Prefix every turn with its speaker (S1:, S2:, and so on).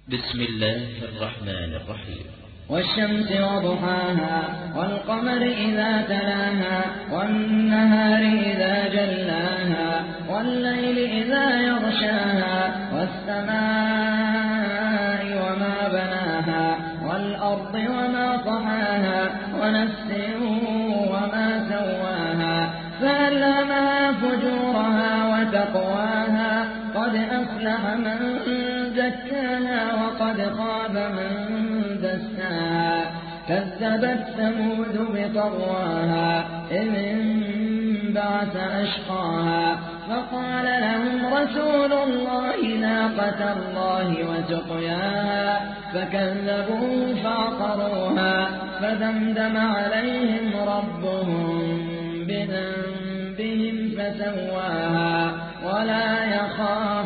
S1: بسم الله الرحمن الرحيم.
S2: والشمس وضحاها والقمر إذا تلاها والنهار إذا جلاها والليل إذا يغشاها والسماء وما بناها والأرض وما طحاها ونفس وما سواها فألهمها فجورها وتقواها قد أفلح من زكاها وقد خاب من دساها كذبت ثمود بطغواها إذ انبعث أشقاها فقال لهم رسول الله ناقة الله وسقياها فكذبوه فعقروها فدمدم عليهم ربهم بذنبهم فسواها ولا يخاف